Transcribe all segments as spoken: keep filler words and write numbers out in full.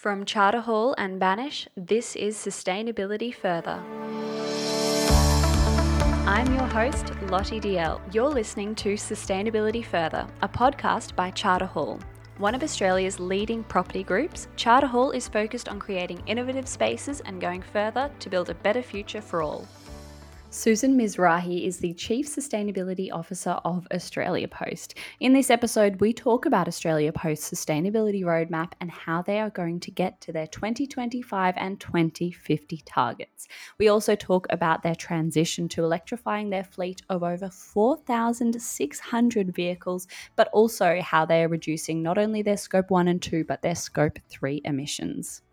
From Charter Hall and Banish, this is Sustainability Further. I'm your host, Lottie D L. You're listening to Sustainability Further, a podcast by Charter Hall. One of Australia's leading property groups, Charter Hall is focused on creating innovative spaces and going further to build a better future for all. Susan Mizrahi is the Chief Sustainability Officer of Australia Post. In this episode, we talk about Australia Post's sustainability roadmap and how they are going to get to their twenty twenty-five and twenty fifty targets. We also talk about their transition to electrifying their fleet of over four thousand six hundred vehicles, but also how they are reducing not only their Scope one and two, but their Scope three emissions.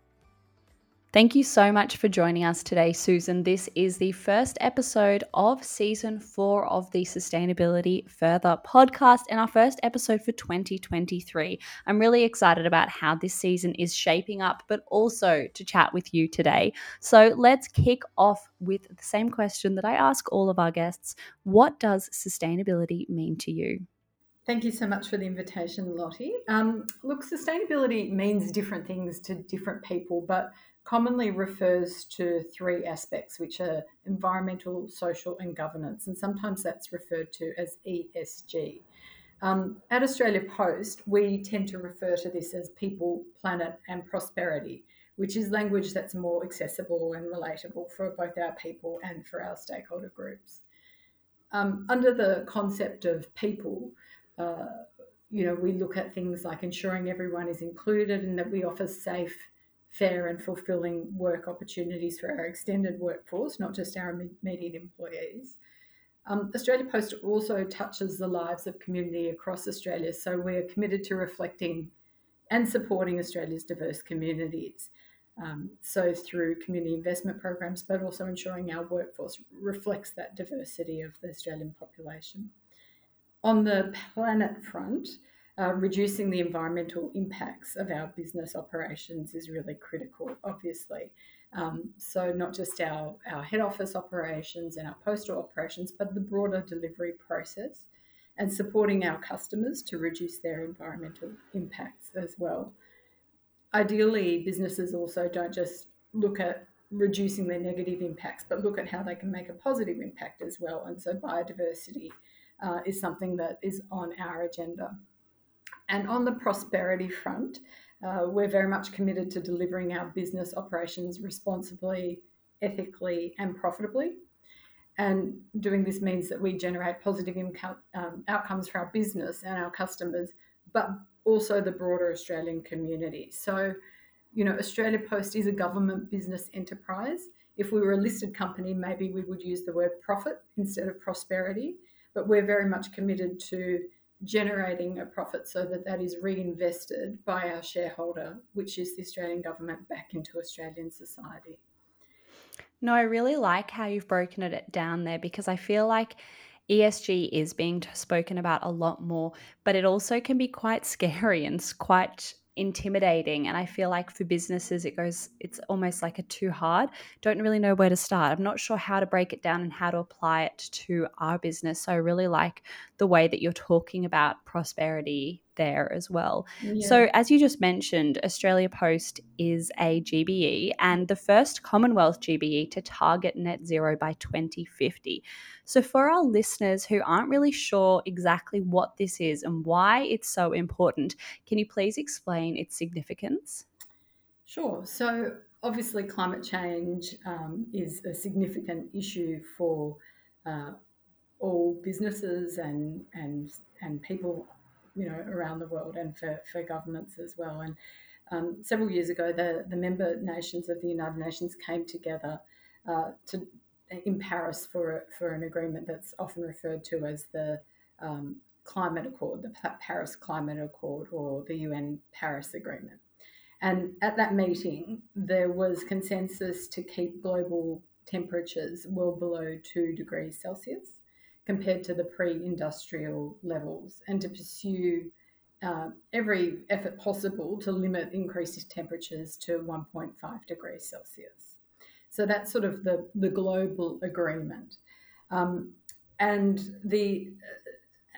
Thank you so much for joining us today, Susan. This is the first episode of season four of the Sustainability Further podcast and our first episode for twenty twenty-three. I'm really excited about how this season is shaping up, but also to chat with you today. So let's kick off with the same question that I ask all of our guests. What does sustainability mean to you? Thank you so much for the invitation, Lottie. Um, look, sustainability means different things to different people, but commonly refers to three aspects, which are environmental, social, and governance. And sometimes that's referred to as E S G. Um, at Australia Post, we tend to refer to this as people, planet, and prosperity, which is language that's more accessible and relatable for both our people and for our stakeholder groups. Um, under the concept of people, uh, you know, we look at things like ensuring everyone is included and that we offer safe, fair and fulfilling work opportunities for our extended workforce, not just our immediate employees. Um, Australia Post also touches the lives of community across Australia, so we are committed to reflecting and supporting Australia's diverse communities. Um, so through community investment programs, but also ensuring our workforce reflects that diversity of the Australian population. On the planet front, uh, reducing the environmental impacts of our business operations is really critical, obviously. Um, so not just our, our head office operations and our postal operations, but the broader delivery process and supporting our customers to reduce their environmental impacts as well. Ideally, businesses also don't just look at reducing their negative impacts, but look at how they can make a positive impact as well. And so biodiversity uh, is something that is on our agenda. And on the prosperity front, uh, we're very much committed to delivering our business operations responsibly, ethically, and profitably. And doing this means that we generate positive income, um, outcomes for our business and our customers, but also the broader Australian community. So, you know, Australia Post is a government business enterprise. If we were a listed company, maybe we would use the word profit instead of prosperity, but we're very much committed to generating a profit so that that is reinvested by our shareholder, which is the Australian government, back into Australian society. No, I really like how you've broken it down there because I feel like E S G is being spoken about a lot more, but it also can be quite scary and quite intimidating. And I feel like for businesses, it goes, it's almost like a too hard. Don't really know where to start. I'm not sure how to break it down and how to apply it to our business. So I really like the way that you're talking about prosperity there as well. Yeah. So as you just mentioned, Australia Post is a G B E and the first Commonwealth G B E to target net zero by twenty fifty. So for our listeners who aren't really sure exactly what this is and why it's so important, can you please explain its significance? Sure. So obviously climate change um, is a significant issue for uh, all businesses and and and people, you know, around the world, and for, for governments as well. And um, several years ago, the, the member nations of the United Nations came together uh, to in Paris for for an agreement that's often referred to as the um, Climate Accord, the Paris Climate Accord, or the U N Paris Agreement. And at that meeting, there was consensus to keep global temperatures well below two degrees Celsius compared to the pre-industrial levels, and to pursue uh, every effort possible to limit increased temperatures to one point five degrees Celsius. So that's sort of the, the global agreement. Um, and the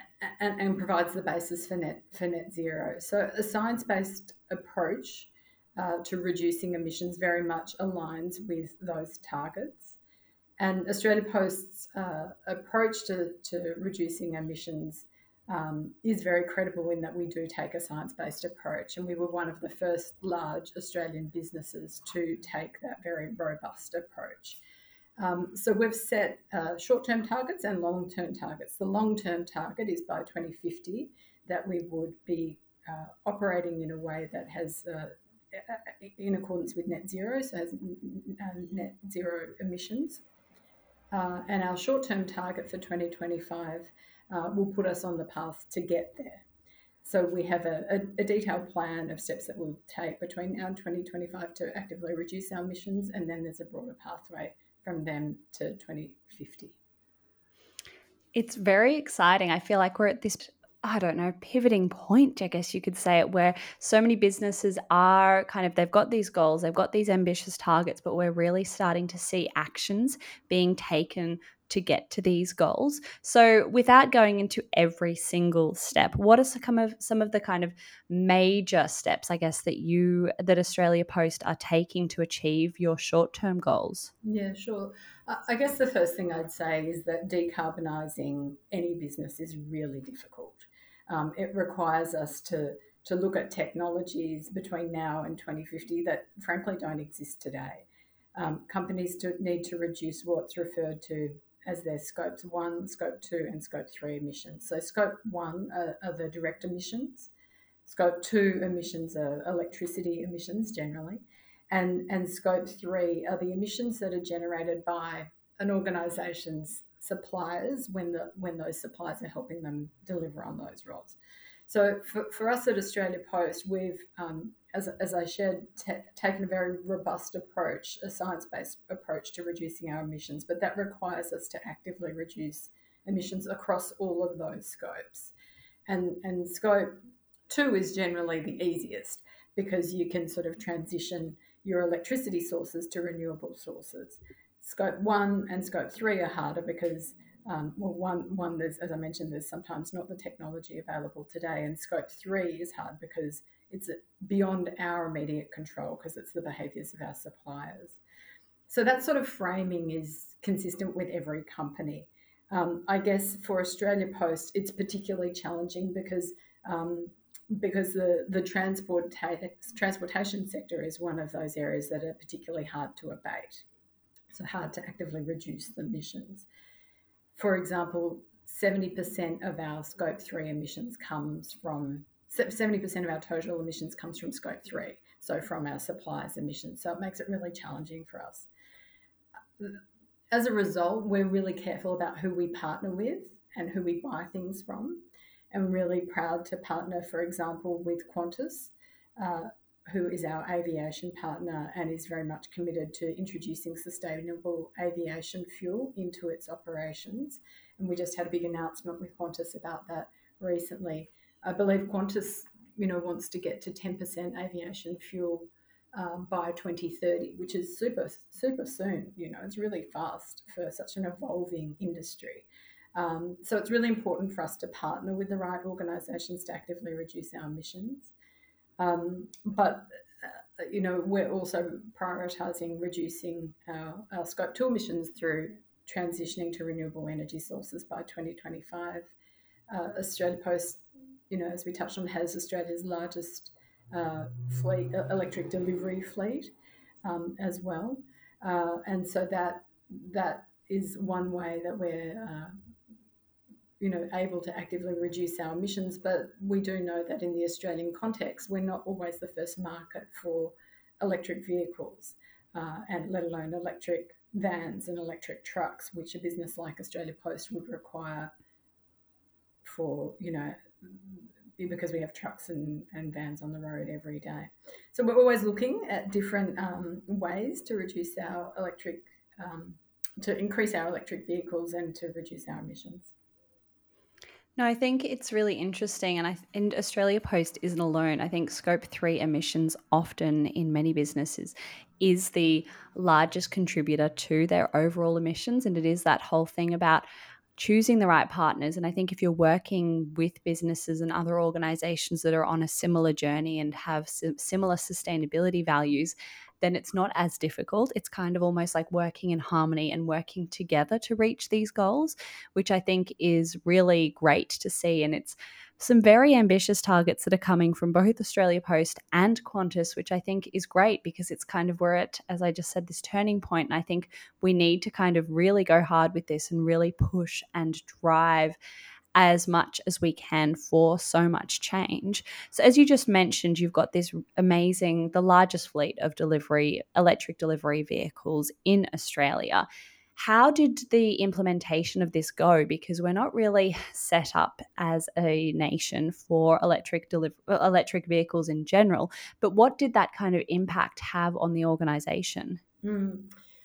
and, and provides the basis for net for net zero. So a science-based approach uh, to reducing emissions very much aligns with those targets. And Australia Post's uh, approach to, to reducing emissions um, is very credible in that we do take a science-based approach, and we were one of the first large Australian businesses to take that very robust approach. Um, so we've set uh, short-term targets and long-term targets. The long-term target is by twenty fifty that we would be uh, operating in a way that has uh, in accordance with net zero, so has net zero emissions. Uh, and our short-term target for twenty twenty-five uh, will put us on the path to get there. So we have a, a, a detailed plan of steps that we'll take between now and twenty twenty-five to actively reduce our emissions, and then there's a broader pathway from them to twenty fifty. It's very exciting. I feel like we're at this, I don't know, pivoting point, I guess you could say it, where so many businesses are kind of, they've got these goals, they've got these ambitious targets, but we're really starting to see actions being taken to get to these goals. So without going into every single step, what are some of some of the kind of major steps, I guess, that you, that Australia Post are taking to achieve your short-term goals? Yeah, sure. I guess the first thing I'd say is that decarbonising any business is really difficult. Um, it requires us to to look at technologies between now and twenty fifty that frankly don't exist today. Um, companies do need to reduce what's referred to as their scopes one, scope two, and scope three emissions. So scope one are, are the direct emissions. Scope two emissions are electricity emissions generally. And, and scope three are the emissions that are generated by an organisation's suppliers when, the, when those suppliers are helping them deliver on those roles. So for, for us at Australia Post, we've, um, as, as I shared, t- taken a very robust approach, a science-based approach to reducing our emissions, but that requires us to actively reduce emissions across all of those scopes. And, and scope two is generally the easiest because you can sort of transition your electricity sources to renewable sources. Scope one and scope three are harder because Um, well, one, one there's, as I mentioned, there's sometimes not the technology available today, and scope three is hard because it's beyond our immediate control because it's the behaviours of our suppliers. So that sort of framing is consistent with every company. Um, I guess for Australia Post, it's particularly challenging because um, because the the transport transportation sector is one of those areas that are particularly hard to abate, so hard to actively reduce the emissions. For example, seventy percent of our scope three emissions comes from, seventy percent of our total emissions comes from scope three, so from our suppliers' emissions. So it makes it really challenging for us. As a result, we're really careful about who we partner with and who we buy things from. And really proud to partner, for example, with Qantas, uh, who is our aviation partner and is very much committed to introducing sustainable aviation fuel into its operations. And we just had a big announcement with Qantas about that recently. I believe Qantas, you know, wants to get to ten percent aviation fuel um, by twenty thirty, which is super, super soon. You know, it's really fast for such an evolving industry. Um, so it's really important for us to partner with the right organisations to actively reduce our emissions. Um, but, uh, you know, we're also prioritising reducing our, our scope two emissions through transitioning to renewable energy sources by twenty twenty-five. Uh, Australia Post, you know, as we touched on, has Australia's largest uh, fleet, uh, electric delivery fleet um, as well. Uh, and so that that is one way that we're uh, you know, able to actively reduce our emissions, but we do know that in the Australian context, we're not always the first market for electric vehicles, uh, and let alone electric vans and electric trucks, which a business like Australia Post would require for, you know, because we have trucks and, and vans on the road every day. So we're always looking at different um, ways to reduce our electric, um, to increase our electric vehicles and to reduce our emissions. No, I think it's really interesting, and I and Australia Post isn't alone. I think scope three emissions often in many businesses is the largest contributor to their overall emissions, and it is that whole thing about choosing the right partners. And I think if you're working with businesses and other organizations that are on a similar journey and have similar sustainability values, then it's not as difficult. It's kind of almost like working in harmony and working together to reach these goals, which I think is really great to see. And it's some very ambitious targets that are coming from both Australia Post and Qantas, which I think is great because it's kind of we're at, as I just said, this turning point. And I think we need to kind of really go hard with this and really push and drive as much as we can for so much change. So as you just mentioned, you've got this amazing, the largest fleet of delivery, electric delivery vehicles in Australia. How did the implementation of this go? Because we're not really set up as a nation for electric deliver, electric vehicles in general, but what did that kind of impact have on the organisation? Mm.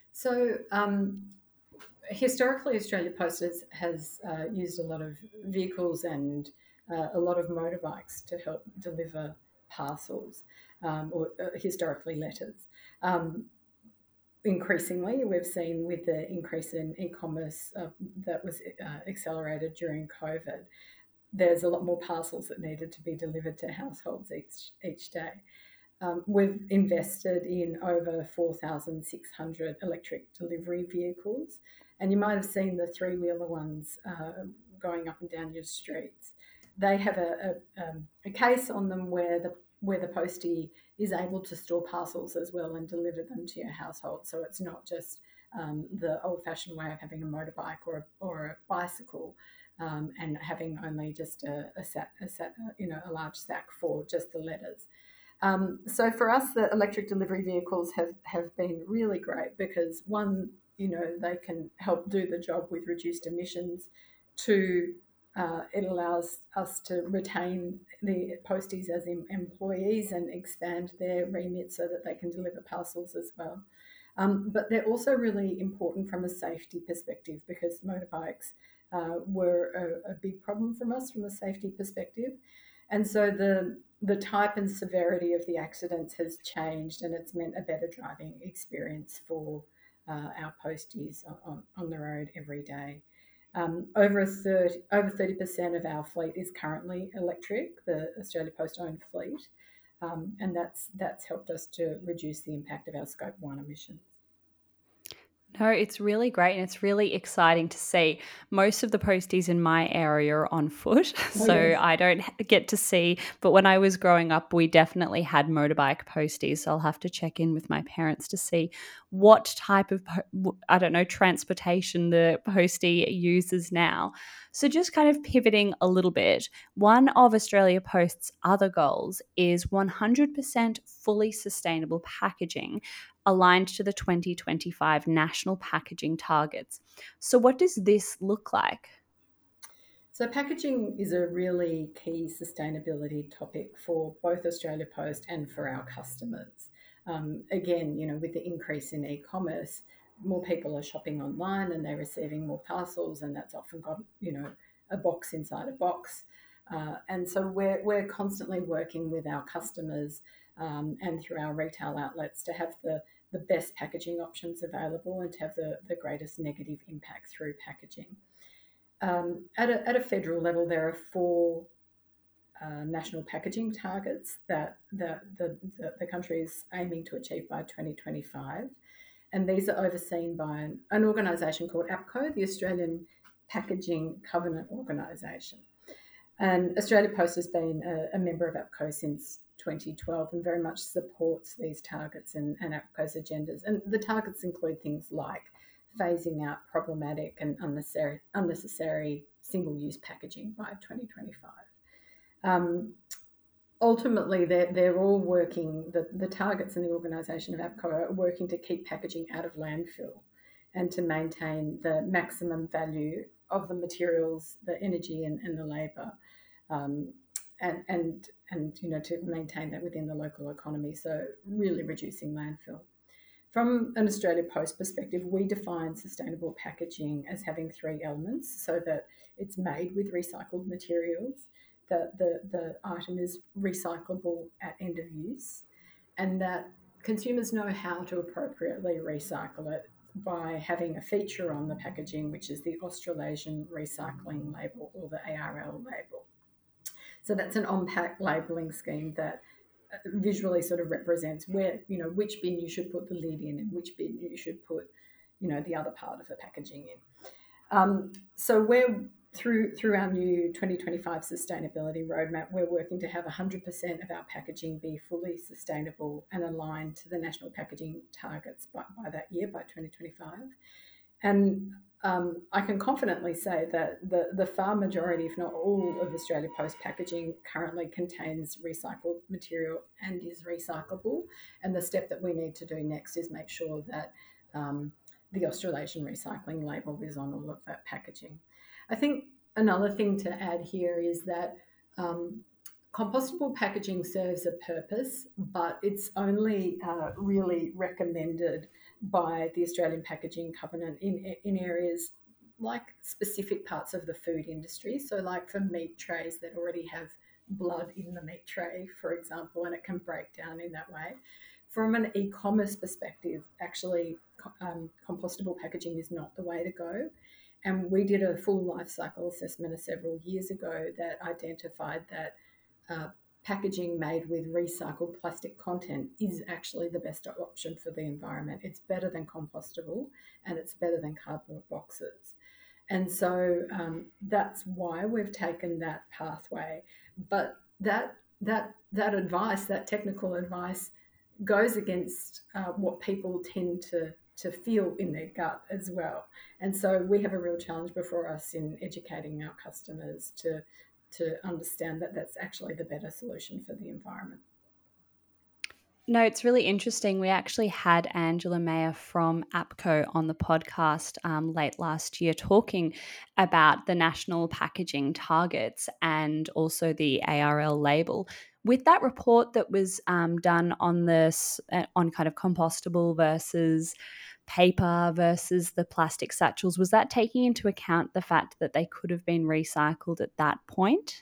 So um, historically, Australia Post has, has uh, used a lot of vehicles and uh, a lot of motorbikes to help deliver parcels, um, or uh, historically letters. Um, increasingly, we've seen with the increase in e-commerce uh, that was uh, accelerated during COVID, there's a lot more parcels that needed to be delivered to households each each day. Um, we've invested in over four thousand six hundred electric delivery vehicles, and you might have seen the three-wheeler ones uh, going up and down your streets. They have a, a, um, a case on them where the where the postie is able to store parcels as well and deliver them to your household. So it's not just um, the old-fashioned way of having a motorbike or a, or a bicycle, um, and having only just a, a, sat, a sat, you know, a large sack for just the letters. Um, so for us, the electric delivery vehicles have, have been really great because one, you know, they can help do the job with reduced emissions. Two, uh, it allows us to retain the posties as em- employees and expand their remit so that they can deliver parcels as well. Um, but they're also really important from a safety perspective because motorbikes uh, were a, a big problem from us from a safety perspective. And so the the type and severity of the accidents has changed, and it's meant a better driving experience for uh, our posties on, on the road every day. Um, over a third, over thirty percent of our fleet is currently electric, the Australia Post owned fleet, um, and that's that's helped us to reduce the impact of our Scope One emissions. No, it's really great and it's really exciting to see. Most of the posties in my area are on foot, Oh, so yes. I don't get to see. But when I was growing up, we definitely had motorbike posties. So I'll have to check in with my parents to see what type of, I don't know, transportation the postie uses now. So just kind of pivoting a little bit, one of Australia Post's other goals is one hundred percent fully sustainable packaging aligned to the twenty twenty-five national packaging targets. So what does this look like? So packaging is a really key sustainability topic for both Australia Post and for our customers. Um, again, you know, with the increase in e-commerce, more people are shopping online and they're receiving more parcels, and that's often got, you know, a box inside a box. Uh, and so we're, we're constantly working with our customers um, and through our retail outlets to have the, the best packaging options available and to have the, the greatest negative impact through packaging. Um, at, a, at a federal level, there are four uh, national packaging targets that the, the, the, the country is aiming to achieve by twenty twenty-five. And these are overseen by an, an organisation called APCO, the Australian Packaging Covenant Organisation. And Australia Post has been a, a member of APCO since twenty twelve and very much supports these targets and, and APCO's agendas. And the targets include things like phasing out problematic and unnecessary, unnecessary single-use packaging by twenty twenty-five. Um, ultimately, they're, they're all working, the, the targets in the organisation of APCO are working to keep packaging out of landfill and to maintain the maximum value of the materials, the energy and, and the labour, um, and, and, and, you know, to maintain that within the local economy. So really reducing landfill. From an Australia Post perspective, we define sustainable packaging as having three elements so that it's made with recycled materials, that the, the item is recyclable at end of use, and that consumers know how to appropriately recycle it. by having a feature on the packaging, which is the Australasian Recycling Label, or the A R L label. So that's an on-pack labelling scheme that visually sort of represents where, you know, which bin you should put the lid in and which bin you should put, you know, the other part of the packaging in. Um, so we're through through our new twenty twenty-five sustainability roadmap, we're working to have one hundred percent of our packaging be fully sustainable and aligned to the national packaging targets by, by that year, by twenty twenty-five. And um, I can confidently say that the, the far majority, if not all, of Australia Post packaging currently contains recycled material and is recyclable. And the step that we need to do next is make sure that um, the Australasian Recycling label is on all of that packaging. I think another thing to add here is that um, compostable packaging serves a purpose, but it's only uh, really recommended by the Australian Packaging Covenant in, in areas like specific parts of the food industry. So, like for meat trays that already have blood in the meat tray, for example, and it can break down in that way. From an e-commerce perspective, actually, um, compostable packaging is not the way to go. And we did a full life cycle assessment several years ago that identified that uh, packaging made with recycled plastic content is actually the best option for the environment. It's better than compostable and it's better than cardboard boxes. And so um, that's why we've taken that pathway. But that that that advice, that technical advice, goes against uh, what people tend to to feel in their gut as well. And so we have a real challenge before us in educating our customers to to understand that that's actually the better solution for the environment. No, it's really interesting. We actually had Angela Mayer from APCO on the podcast um, late last year talking about the national packaging targets and also the A R L label. With that report that was um, done on this, uh, on kind of compostable versus paper versus the plastic satchels, was that taking into account the fact that they could have been recycled at that point?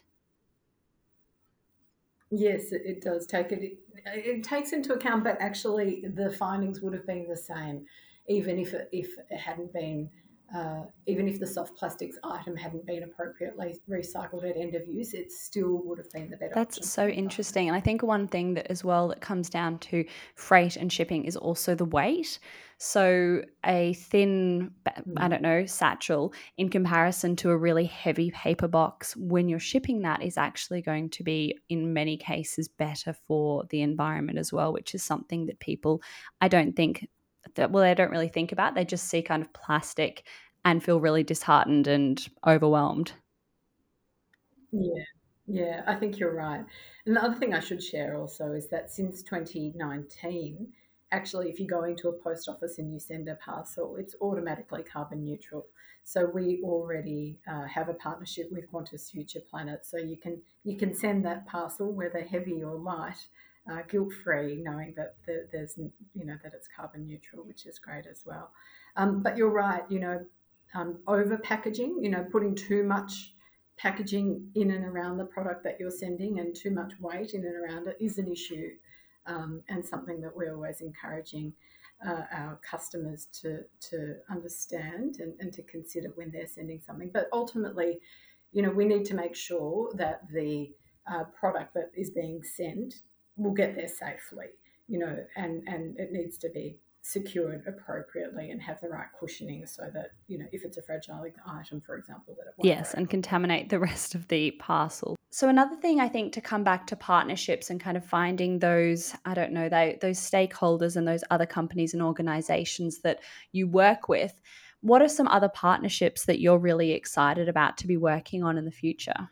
Yes, it, it does take it, it. It takes into account, but actually the findings would have been the same, even if it, if it hadn't been, uh, even if the soft plastics item hadn't been appropriately recycled at end of use, it still would have been the better That's option for so the environment. interesting. And I think one thing that as well that comes down to freight and shipping is also the weight. So a thin, I Mm. don't know, satchel in comparison to a really heavy paper box, when you're shipping that, is actually going to be in many cases better for the environment as well, which is something that people, I don't think that, well, they don't really think about. They just see kind of plastic and feel really disheartened and overwhelmed. Yeah, yeah, I think you're right. And the other thing I should share also is that since twenty nineteen, actually, if you go into a post office and you send a parcel, it's automatically carbon neutral. So we already uh, have a partnership with Qantas Future Planet, so you can you can send that parcel, whether heavy or light, uh, guilt free, knowing that the, there's you know that it's carbon neutral, which is great as well. Um, but you're right, you know, um, over packaging, you know, putting too much packaging in and around the product that you're sending and too much weight in and around it is an issue, um, and something that we're always encouraging uh, our customers to to understand and, and to consider when they're sending something. But ultimately, you know, we need to make sure that the uh, product that is being sent will get there safely, you know, and and it needs to be secured appropriately and have the right cushioning so that, you know, if it's a fragile item, for example, that it won't Yes, break. and contaminate the rest of the parcel. So another thing I think to come back to partnerships and kind of finding those, I don't know, they, those stakeholders and those other companies and organizations that you work with, what are some other partnerships that you're really excited about to be working on in the future?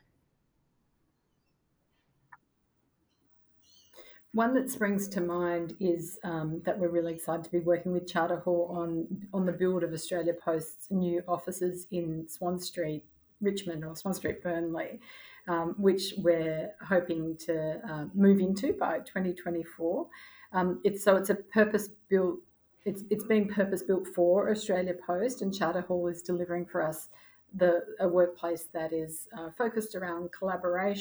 One that springs to mind is um, that we're really excited to be working with Charter Hall on on the build of Australia Post's new offices in Swan Street, Richmond, or Swan Street, Burnley, um, which we're hoping to uh, move into by twenty twenty-four. Um, it's so it's a purpose built. It's it's being purpose built for Australia Post, and Charter Hall is delivering for us the a workplace that is uh, focused around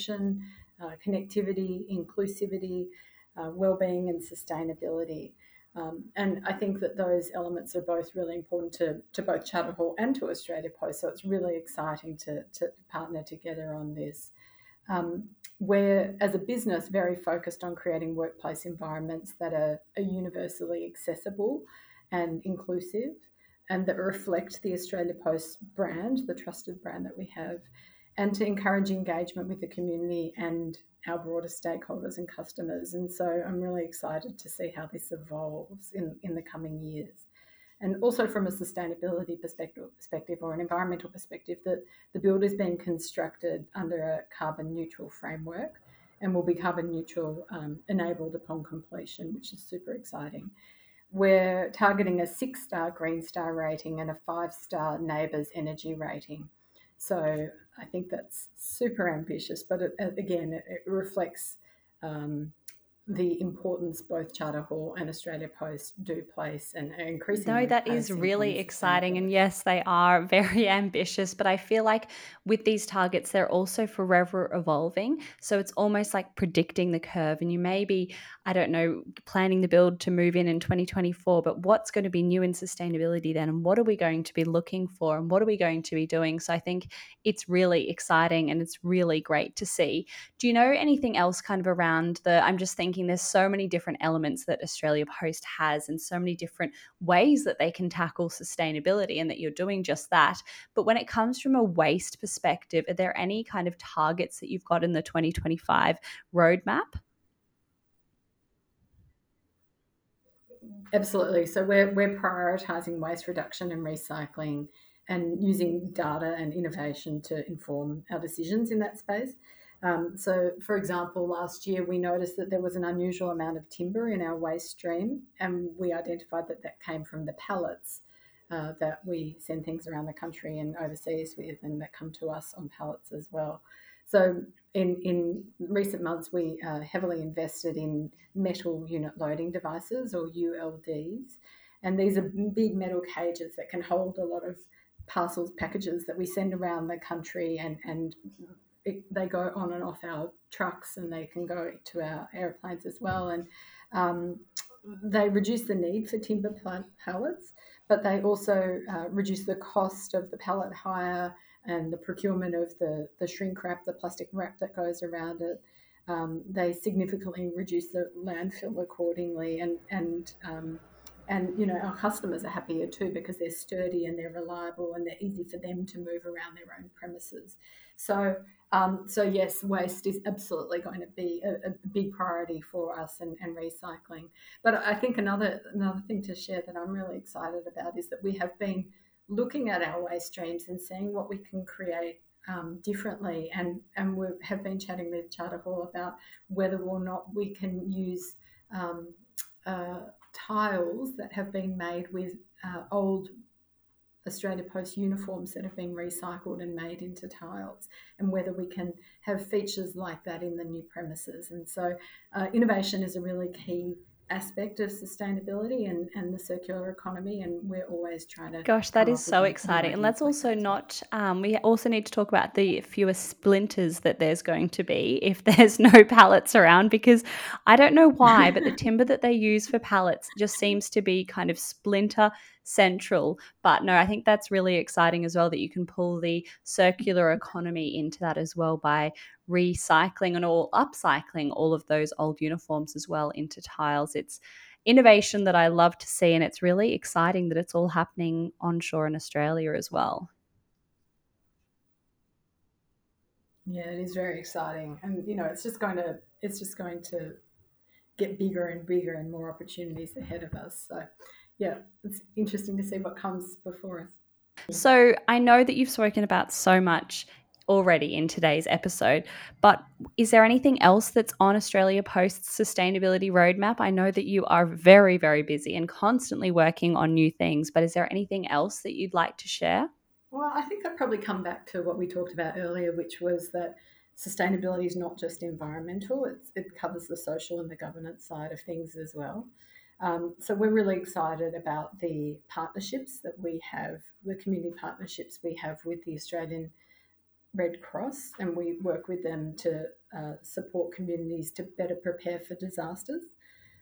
collaboration, uh, connectivity, inclusivity, uh, well-being and sustainability. Um, and I think that those elements are both really important to, to both Charter Hall and to Australia Post. So it's really exciting to, to partner together on this. Um, we're, as a business, very focused on creating workplace environments that are, are universally accessible and inclusive and that reflect the Australia Post brand, the trusted brand that we have, and to encourage engagement with the community and our broader stakeholders and customers. And so I'm really excited to see how this evolves in, in the coming years. And also from a sustainability perspective, perspective or an environmental perspective, that the build is being constructed under a carbon neutral framework and will be carbon neutral um, enabled upon completion, which is super exciting. We're targeting a six star Green Star rating and a five star Neighbours Energy rating. So I think that's super ambitious, but it, again, it, it reflects um, the importance both Charter Hall and Australia Post do place and are No, increasingly that is placing on really exciting. And sustainability. yes, they are very ambitious, but I feel like with these targets, they're also forever evolving. So it's almost like predicting the curve. And you may be, I don't know, planning the build to move in in twenty twenty-four, but what's going to be new in sustainability then? And what are we going to be looking for? And what are we going to be doing? So I think it's really exciting and it's really great to see. Do you know anything else kind of around the, I'm just thinking there's so many different elements that Australia Post has and so many different ways that they can tackle sustainability and that you're doing just that. But when it comes from a waste perspective, are there any kind of targets that you've got in the twenty twenty-five roadmap? Absolutely. So we're, we're prioritising waste reduction and recycling and using data and innovation to inform our decisions in that space. Um, so, for example, last year we noticed that there was an unusual amount of timber in our waste stream, and we identified that that came from the pallets uh, that we send things around the country and overseas with, and that come to us on pallets as well. So, in, in recent months, we uh, heavily invested in metal unit loading devices or U L Ds. And these are big metal cages that can hold a lot of parcels, packages that we send around the country, and, and it, they go on and off our trucks and they can go to our airplanes as well. And um, they reduce the need for timber pallets, but they also uh, reduce the cost of the pallet hire and the procurement of the, the shrink wrap, the plastic wrap that goes around it. Um, they significantly reduce the landfill accordingly, and and um, and you know our customers are happier too because they're sturdy and they're reliable and they're easy for them to move around their own premises. So um, so yes, waste is absolutely going to be a, a big priority for us, and, and recycling. But I think another another thing to share that I'm really excited about is that we have been looking at our waste streams and seeing what we can create um, differently. And, and we have been chatting with Charter Hall about whether or not we can use um, uh, tiles that have been made with uh, old Australia Post uniforms that have been recycled and made into tiles, and whether we can have features like that in the new premises. And so uh, innovation is a really key aspect of sustainability and, and the circular economy, and we're always trying to Gosh, that come is up with so new exciting. And ideas let's like that also as well. not, um, we also need to talk about the fewer splinters that there's going to be if there's no pallets around, because I don't know why, but the timber that they use for pallets just seems to be kind of splinter central. But no, I think that's really exciting as well that you can pull the circular economy into that as well by recycling and all upcycling all of those old uniforms as well into tiles. It's innovation that I love to see, and it's really exciting that it's all happening onshore in Australia as well. Yeah, it is very exciting, and you know, it's just going to it's just going to get bigger and bigger, and more opportunities ahead of us. So, yeah, it's interesting to see what comes before us. So I know that you've spoken about so much already in today's episode, but is there anything else that's on Australia Post's sustainability roadmap? I know that you are very, very busy and constantly working on new things, but is there anything else that you'd like to share? Well, I think I'd probably come back to what we talked about earlier, which was that sustainability is not just environmental, it's, it covers the social and the governance side of things as well. Um, so we're really excited about the partnerships that we have, the community partnerships we have with the Australian Red Cross, and we work with them to uh, support communities to better prepare for disasters.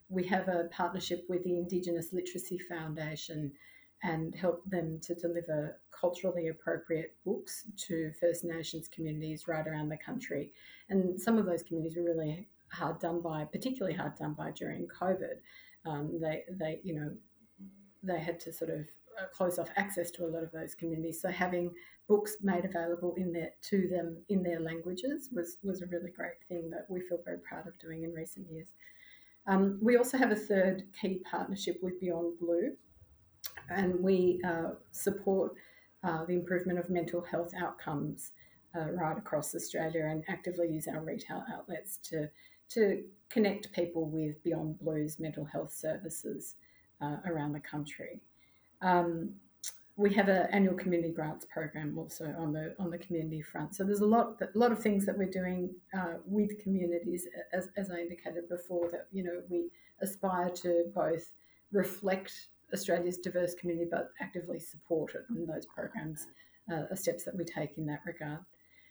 we have a partnership with the Indigenous Literacy Foundation and help them to deliver culturally appropriate books to First Nations communities right around the country. And some of those communities were really hard done by, particularly hard done by during COVID. Um, they, they, you know, they had to sort of close off access to a lot of those communities. So having books made available in their, to them in their languages was, was a really great thing that we feel very proud of doing in recent years. Um, we also have a third key partnership with Beyond Blue, and we uh, support uh, the improvement of mental health outcomes uh, right across Australia, and actively use our retail outlets to, to connect people with Beyond Blue's mental health services uh, around the country. Um, we have an annual community grants program also on the on the community front. So there's a lot a lot of things that we're doing uh, with communities, as, as I indicated before, that, you know, we aspire to both reflect Australia's diverse community but actively support it, and those programs uh, are steps that we take in that regard.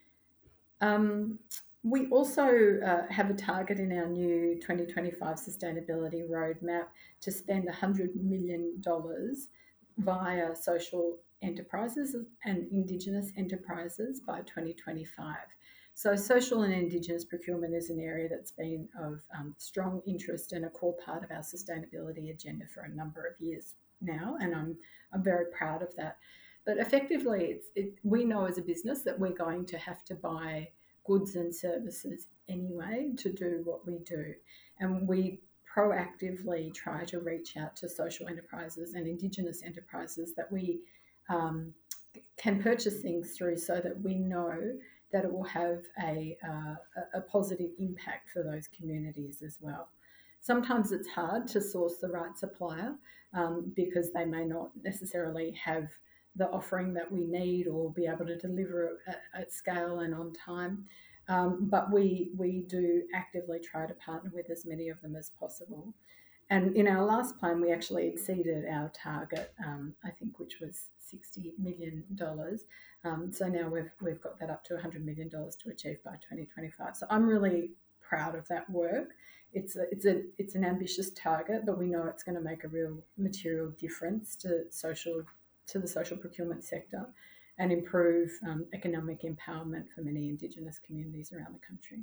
Um, we also uh, have a target in our new twenty twenty-five sustainability roadmap to spend one hundred million dollars via social enterprises and Indigenous enterprises by twenty twenty-five. So social and Indigenous procurement is an area that's been of um, strong interest and a core part of our sustainability agenda for a number of years now, and I'm I'm very proud of that. But effectively, it's, it, we know as a business that we're going to have to buy goods and services anyway to do what we do. And we proactively try to reach out to social enterprises and Indigenous enterprises that we um, can purchase things through, so that we know that it will have a, uh, a positive impact for those communities as well. Sometimes it's hard to source the right supplier um, because they may not necessarily have the offering that we need or be able to deliver at, at scale and on time. Um, but we we do actively try to partner with as many of them as possible. And in our last plan, we actually exceeded our target, um, I think, which was sixty million dollars. Um, so now we've we've got that up to one hundred million dollars to achieve by twenty twenty-five. So I'm really proud of that work. It's a, it's a it's an ambitious target, but we know it's going to make a real material difference to social to the social procurement sector, and improve um, economic empowerment for many Indigenous communities around the country.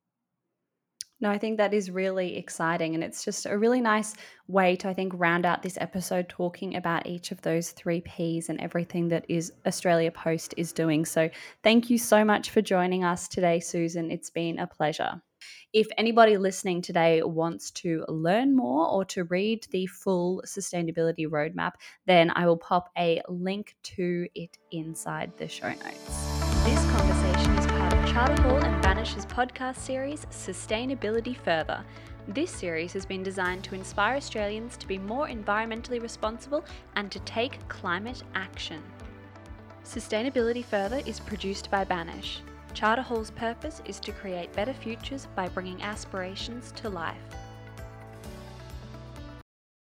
No, I think that is really exciting, and it's just a really nice way to, I think, round out this episode talking about each of those three Ps and everything that is Australia Post is doing. So thank you so much for joining us today, Susan. It's been a pleasure. If anybody listening today wants to learn more or to read the full sustainability roadmap, then I will pop a link to it inside the show notes. This conversation is part of Charter Hall and Banish's podcast series, Sustainability Further. This series has been designed to inspire Australians to be more environmentally responsible and to take climate action. Sustainability Further is produced by Banish. Charter Hall's purpose is to create better futures by bringing aspirations to life.